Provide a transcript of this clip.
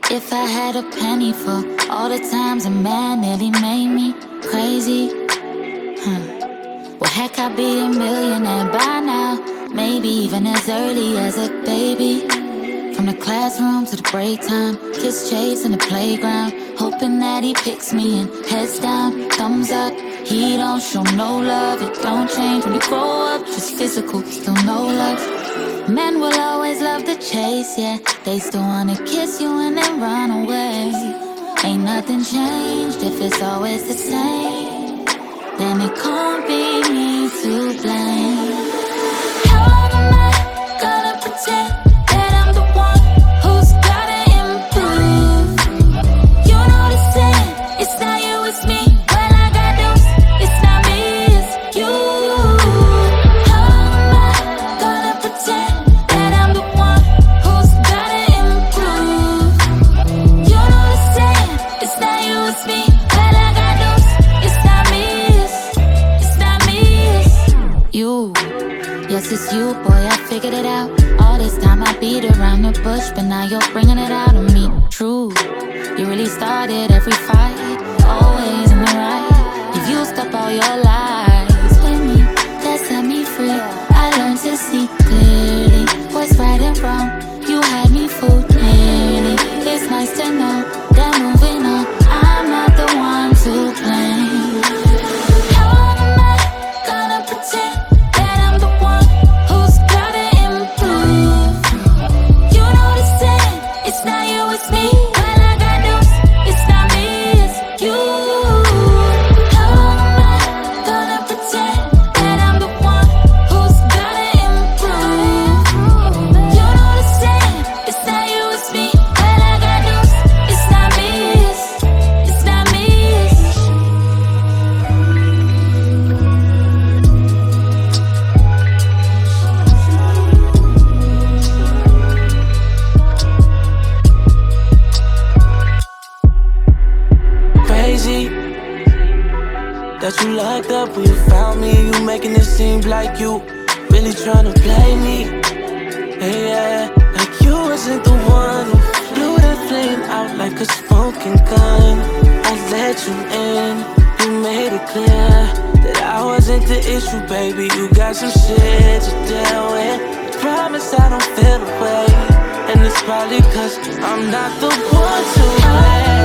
If I had a penny for all the times a man nearly made me crazy, well, heck, I'd be a millionaire by now. Maybe even as early as a baby. From the classroom to the break time, kiss chase in the playground, hoping that he picks me and heads down, thumbs up. He don't show no love, it don't change when you grow up, just physical, still no love. Men will always love the chase, yeah. They still wanna kiss you and then run away. Ain't nothing changed if it's always the same. Then it can't be me to blame. How long am I gonna pretend that I'm the one who's gotta improve? You know the saying, it's not you, it's me. When I got news, it's not me, it's you. How long am I gonna pretend that I'm the one who's gotta improve? You know the saying, it's not you, it's me. When I got news, it's not me, it's not me, it's you. Yes, it's you, boy, I figured it out. All this time I beat around the bush, but now you're bringing it out of me. True, you really started every fight, always in the right. You've used up all your lies with me, that set me free. I learned to see clearly what's right and wrong. You had me fooled nearly. It's nice to know that moving on, I'm not the one to blame. How long am I gonna pretend that I'm the one who's gotta improve? You know the saying, it's not you, it's me. When I got news, it's not me, it's you. How long am I gonna pretend that I'm the one who's gotta improve? You know the saying, it's not you, it's me. When I got news, it's not me, it's not me, Crazy that you locked up when you found me. You making it seem like you really tryna play me. Hey, yeah, like you wasn't the one who blew that flame out like a smoking gun. I let you in, you made it clear that I wasn't the issue, baby. You got some shit to deal with. Promise I don't feel the way, and it's probably 'cause I'm not the one to blame.